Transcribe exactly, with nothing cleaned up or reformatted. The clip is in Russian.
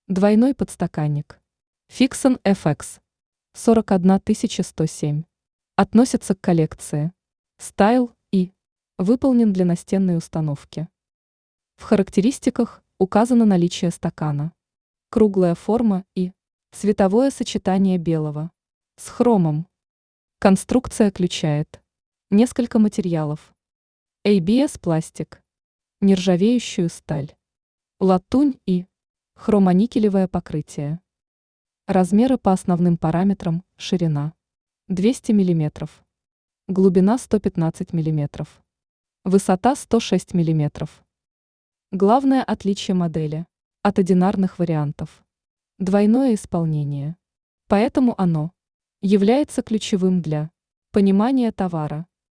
Двойной подстаканник. Fixon эф экс сорок одна тысяча сто семь. Относится к коллекции Style и выполнен для настенной установки. В характеристиках указано наличие стакана, круглая форма и цветовое сочетание белого с хромом. Конструкция включает несколько материалов: эй би эс пластик, нержавеющую сталь, латунь и хромоникелевое покрытие. Размеры по основным параметрам: ширина двести миллиметров, глубина сто пятнадцать миллиметров, высота сто шесть миллиметров. Главное отличие модели от одинарных вариантов – двойное исполнение. Поэтому оно является ключевым для понимания товара.